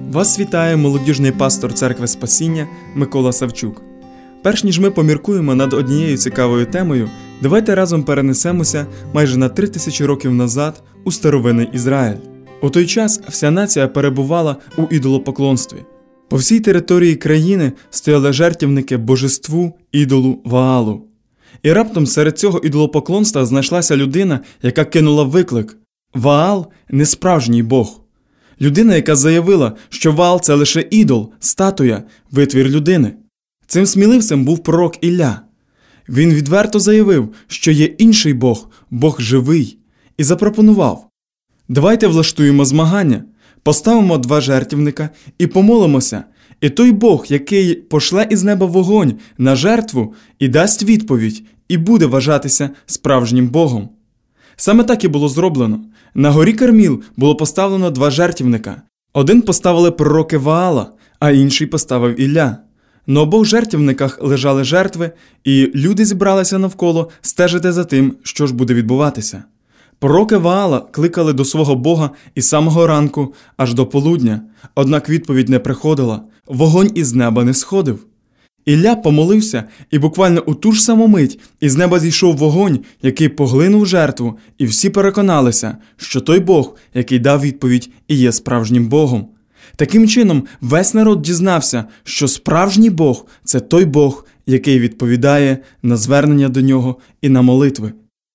Вас вітає молодіжний пастор Церкви Спасіння Микола Савчук. Перш ніж ми поміркуємо над однією цікавою темою, давайте разом перенесемося майже на 3000 років назад у старовинний Ізраїль. У той час вся нація перебувала у ідолопоклонстві. По всій території країни стояли жертвівники божеству ідолу Ваалу. І раптом серед цього ідолопоклонства знайшлася людина, яка кинула виклик: Ваал – не справжній Бог. Людина, яка заявила, що Ваал – це лише ідол, статуя, витвір людини. Цим сміливцем був пророк Ілля. Він відверто заявив, що є інший Бог, Бог живий, і запропонував: давайте влаштуємо змагання, поставимо 2 жертвівника і помолимося, і той Бог, який пошле із неба вогонь на жертву і дасть відповідь, і буде вважатися справжнім Богом. Саме так і було зроблено. На горі Карміл було поставлено 2 жертвівника. Один поставили пророки Ваала, а інший поставив Ілля. На обох жертвівниках лежали жертви, і люди зібралися навколо стежити за тим, що ж буде відбуватися. Пророки Ваала кликали до свого Бога із самого ранку аж до полудня, однак відповідь не приходила, вогонь із неба не сходив. Ілля помолився, і буквально у ту ж саму мить із неба зійшов вогонь, який поглинув жертву, і всі переконалися, що той Бог, який дав відповідь, і є справжнім Богом. Таким чином, весь народ дізнався, що справжній Бог – це той Бог, який відповідає на звернення до нього і на молитви.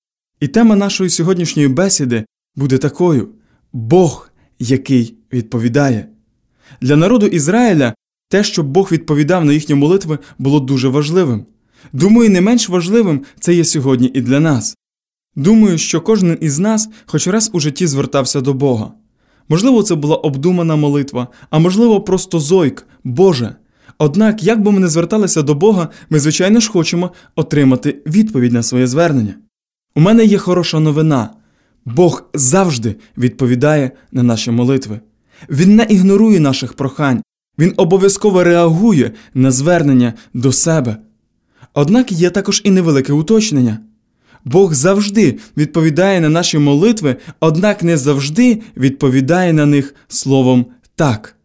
І тема нашої сьогоднішньої бесіди буде такою: Бог, який відповідає. Для народу Ізраїля те, щоб Бог відповідав на їхні молитви, було дуже важливим. Думаю, не менш важливим це є сьогодні і для нас. Думаю, що кожен із нас хоч раз у житті звертався до Бога. Можливо, це була обдумана молитва, а можливо, просто зойк: Боже. Однак, як би ми не зверталися до Бога, ми, звичайно ж, хочемо отримати відповідь на своє звернення. У мене є хороша новина. Бог завжди відповідає на наші молитви. Він не ігнорує наших прохань. Він обов'язково реагує на звернення до себе. Однак є також і невелике уточнення. Бог завжди відповідає на наші молитви, однак не завжди відповідає на них словом «так».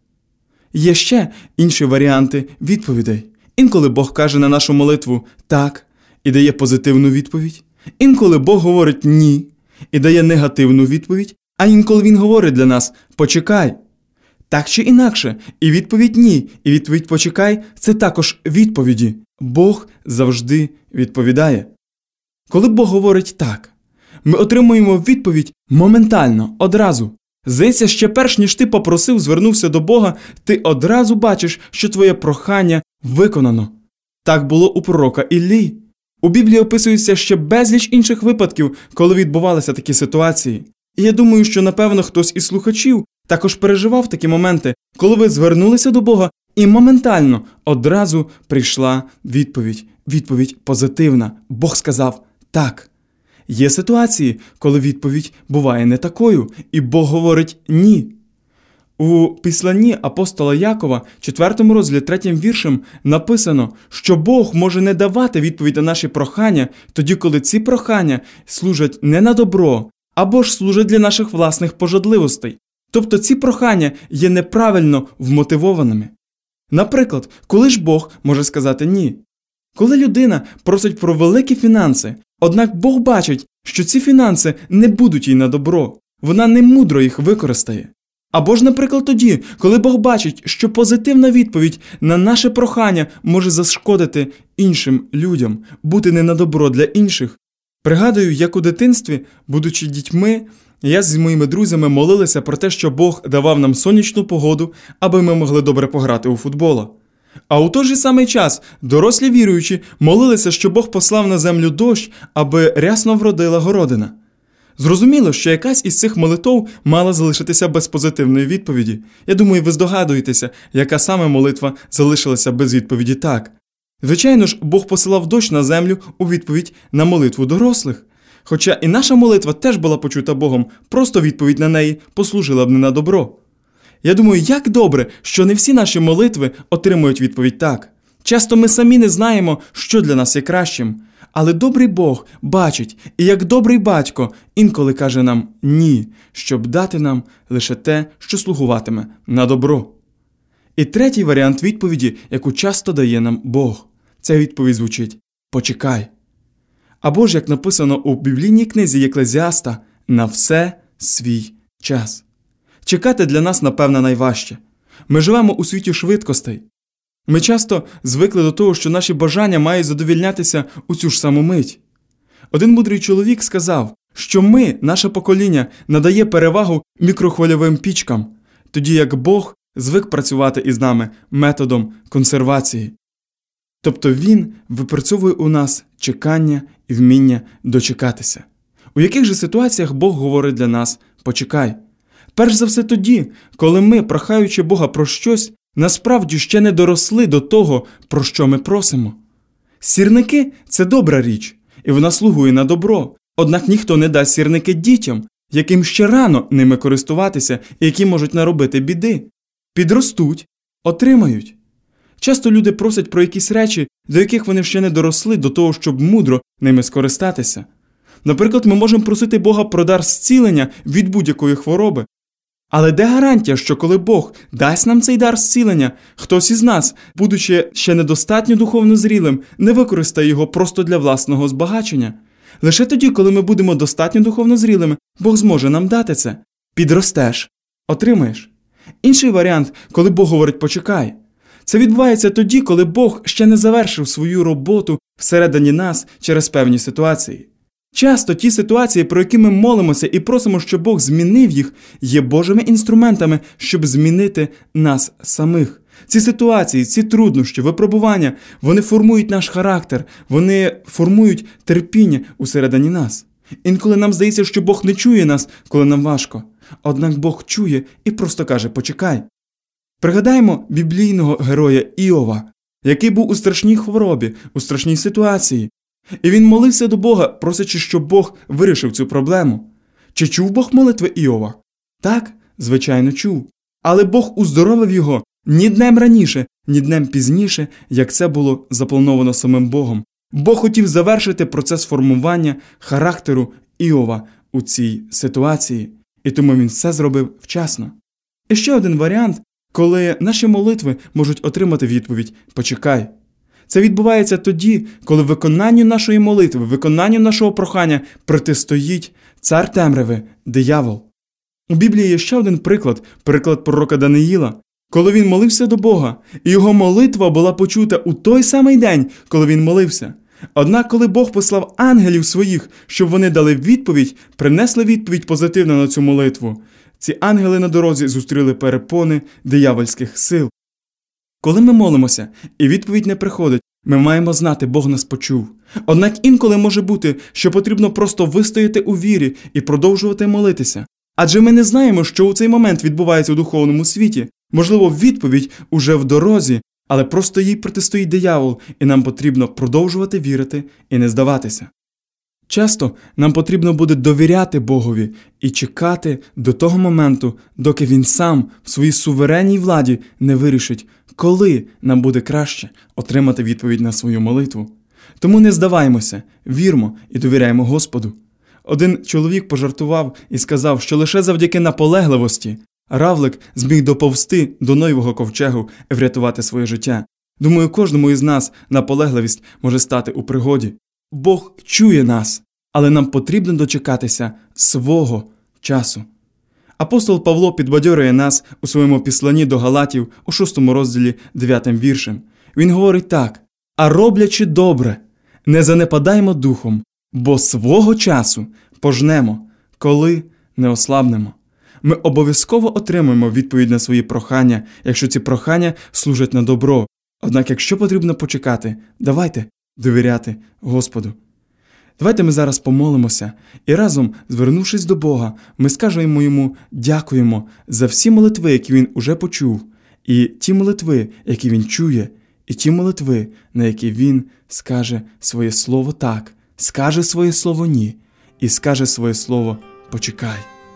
Є ще інші варіанти відповідей. Інколи Бог каже на нашу молитву «так» і дає позитивну відповідь. Інколи Бог говорить «ні» і дає негативну відповідь, а інколи Він говорить для нас «почекай». Так чи інакше, і відповідь «ні», і відповідь «почекай» – це також відповіді. Бог завжди відповідає. Коли Бог говорить «так», ми отримуємо відповідь моментально, одразу. Здається, ще перш ніж ти попросив, звернувся до Бога, ти одразу бачиш, що твоє прохання виконано. Так було у пророка Іллі. У Біблії описується ще безліч інших випадків, коли відбувалися такі ситуації. І я думаю, що, напевно, хтось із слухачів також переживав такі моменти, коли ви звернулися до Бога, і моментально одразу прийшла відповідь. Відповідь позитивна. Бог сказав «так». Є ситуації, коли відповідь буває не такою, і Бог говорить «ні». У післанні апостола Якова, 4 розділі 3 віршем, написано, що Бог може не давати відповідь на наші прохання, тоді, коли ці прохання служать не на добро, або ж служать для наших власних пожадливостей. Тобто ці прохання є неправильно вмотивованими. Наприклад, коли ж Бог може сказати «ні»? Коли людина просить про великі фінанси, однак Бог бачить, що ці фінанси не будуть їй на добро, вона не мудро їх використає. Або ж, наприклад, тоді, коли Бог бачить, що позитивна відповідь на наше прохання може зашкодити іншим людям, бути не на добро для інших. Пригадую, як у дитинстві, будучи дітьми, я з моїми друзями молилися про те, що Бог давав нам сонячну погоду, аби ми могли добре пограти у футбола. А у той же самий час дорослі віруючі молилися, що Бог послав на землю дощ, аби рясно вродила городина. Зрозуміло, що якась із цих молитов мала залишитися без позитивної відповіді. Я думаю, ви здогадуєтеся, яка саме молитва залишилася без відповіді «так». Звичайно ж, Бог посилав дощ на землю у відповідь на молитву дорослих. Хоча і наша молитва теж була почута Богом, просто відповідь на неї послужила б не на добро. Я думаю, як добре, що не всі наші молитви отримують відповідь «так». Часто ми самі не знаємо, що для нас є кращим. Але добрий Бог бачить, і як добрий батько інколи каже нам «ні», щоб дати нам лише те, що слугуватиме на добро. І третій варіант відповіді, яку часто дає нам Бог. Ця відповідь звучить «почекай». Або ж, як написано у біблійній книзі Єклезіаста, «на все свій час». Чекати для нас, напевно, найважче. Ми живемо у світі швидкостей. Ми часто звикли до того, що наші бажання мають задовільнятися у цю ж саму мить. Один мудрий чоловік сказав, що ми, наше покоління, надає перевагу мікрохвильовим пічкам, тоді як Бог звик працювати із нами методом консервації. Тобто Він випрацьовує у нас чекання і вміння дочекатися. У яких же ситуаціях Бог говорить для нас «почекай»? Перш за все тоді, коли ми, прохаючи Бога про щось, насправді ще не доросли до того, про що ми просимо. Сірники – це добра річ, і вона слугує на добро. Однак ніхто не дасть сірники дітям, яким ще рано ними користуватися і які можуть наробити біди. Підростуть – отримають. Часто люди просять про якісь речі, до яких вони ще не доросли до того, щоб мудро ними скористатися. Наприклад, ми можемо просити Бога про дар зцілення від будь-якої хвороби. Але де гарантія, що коли Бог дасть нам цей дар зцілення, хтось із нас, будучи ще недостатньо духовно зрілим, не використає його просто для власного збагачення? Лише тоді, коли ми будемо достатньо духовно зрілими, Бог зможе нам дати це. Підростеш – отримаєш. Інший варіант, коли Бог говорить «почекай». Це відбувається тоді, коли Бог ще не завершив свою роботу всередині нас через певні ситуації. Часто ті ситуації, про які ми молимося і просимо, щоб Бог змінив їх, є Божими інструментами, щоб змінити нас самих. Ці ситуації, ці труднощі, випробування, вони формують наш характер, вони формують терпіння усередині нас. Інколи нам здається, що Бог не чує нас, коли нам важко. Однак Бог чує і просто каже «почекай». Пригадаємо біблійного героя Іова, який був у страшній хворобі, у страшній ситуації. І він молився до Бога, просячи, щоб Бог вирішив цю проблему. Чи чув Бог молитви Іова? Так, звичайно, чув. Але Бог уздоровив його ні днем раніше, ні днем пізніше, як це було заплановано самим Богом. Бог хотів завершити процес формування характеру Іова у цій ситуації. І тому він все зробив вчасно. І ще один варіант, коли наші молитви можуть отримати відповідь «почекай». Це відбувається тоді, коли виконанню нашої молитви, виконанню нашого прохання протистоїть цар темряви – диявол. У Біблії є ще один приклад пророка Даниїла, коли він молився до Бога, і його молитва була почута у той самий день, коли він молився. Однак, коли Бог послав ангелів своїх, щоб вони дали відповідь, принесли відповідь позитивно на цю молитву, ці ангели на дорозі зустріли перепони диявольських сил. Коли ми молимося, і відповідь не приходить, ми маємо знати, Бог нас почув. Однак інколи може бути, що потрібно просто вистояти у вірі і продовжувати молитися. Адже ми не знаємо, що у цей момент відбувається у духовному світі. Можливо, відповідь уже в дорозі, але просто їй протистоїть диявол, і нам потрібно продовжувати вірити і не здаватися. Часто нам потрібно буде довіряти Богові і чекати до того моменту, доки Він сам в своїй суверенній владі не вирішить, коли нам буде краще отримати відповідь на свою молитву. Тому не здаваймося, вірмо і довіряємо Господу. Один чоловік пожартував і сказав, що лише завдяки наполегливості равлик зміг доповзти до Ноєвого ковчегу і врятувати своє життя. Думаю, кожному із нас наполегливість може стати у пригоді. Бог чує нас, але нам потрібно дочекатися свого часу. Апостол Павло підбадьорює нас у своєму післанні до Галатів у 6 розділі 9 віршем. Він говорить так: «А роблячи добре, не занепадаймо духом, бо свого часу пожнемо, коли не ослабнемо». Ми обов'язково отримаємо відповідь на свої прохання, якщо ці прохання служать на добро. Однак, якщо потрібно почекати, давайте довіряти Господу. Давайте ми зараз помолимося і разом, звернувшись до Бога, ми скажемо Йому «дякуємо» за всі молитви, які Він уже почув, і ті молитви, які Він чує, і ті молитви, на які Він скаже своє слово «так», скаже своє слово «ні» і скаже своє слово «почекай».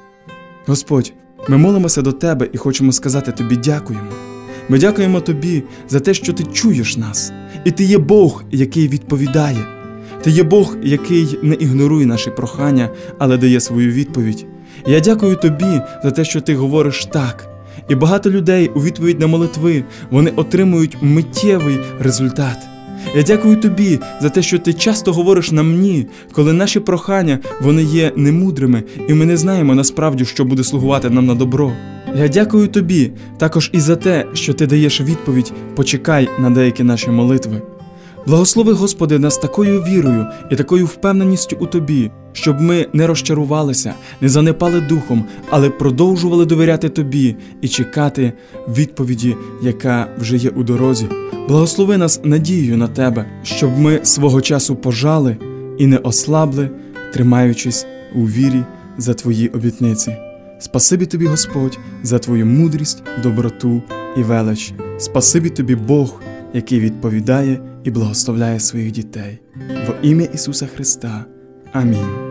Господь, ми молимося до Тебе і хочемо сказати Тобі дякуємо. Ми дякуємо Тобі за те, що Ти чуєш нас. І Ти є Бог, який відповідає. Ти є Бог, який не ігнорує наші прохання, але дає свою відповідь. І я дякую Тобі за те, що Ти говориш «так». І багато людей у відповідь на молитви, вони отримують миттєвий результат. Я дякую Тобі за те, що Ти часто говориш нам «ні», коли наші прохання, вони є немудрими, і ми не знаємо насправді, що буде слугувати нам на добро. Я дякую Тобі також і за те, що Ти даєш відповідь «почекай» на деякі наші молитви. Благослови, Господи, нас такою вірою і такою впевненістю у Тобі, щоб ми не розчарувалися, не занепали духом, але продовжували довіряти Тобі і чекати відповіді, яка вже є у дорозі. Благослови нас надією на Тебе, щоб ми свого часу пожали і не ослабли, тримаючись у вірі за Твої обітниці. Спасибі Тобі, Господь, за Твою мудрість, доброту і велич. Спасибі Тобі, Бог, який відповідає і благословляє своїх дітей. Во ім'я Ісуса Христа. Амінь.